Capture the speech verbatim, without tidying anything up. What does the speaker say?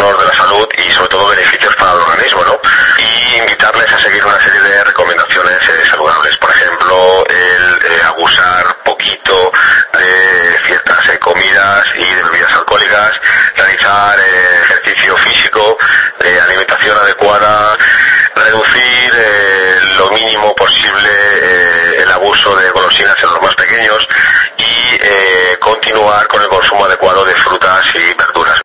favor de la salud y sobre todo beneficios para el organismo, ¿no? Y invitarles a seguir una serie de recomendaciones eh, saludables. Por ejemplo, el eh, abusar poquito de ciertas eh, comidas y de bebidas alcohólicas, realizar eh, ejercicio físico, eh, alimentación adecuada, reducir eh, lo mínimo posible eh, el abuso de golosinas en los más pequeños y eh, continuar con el consumo adecuado de frutas y verduras.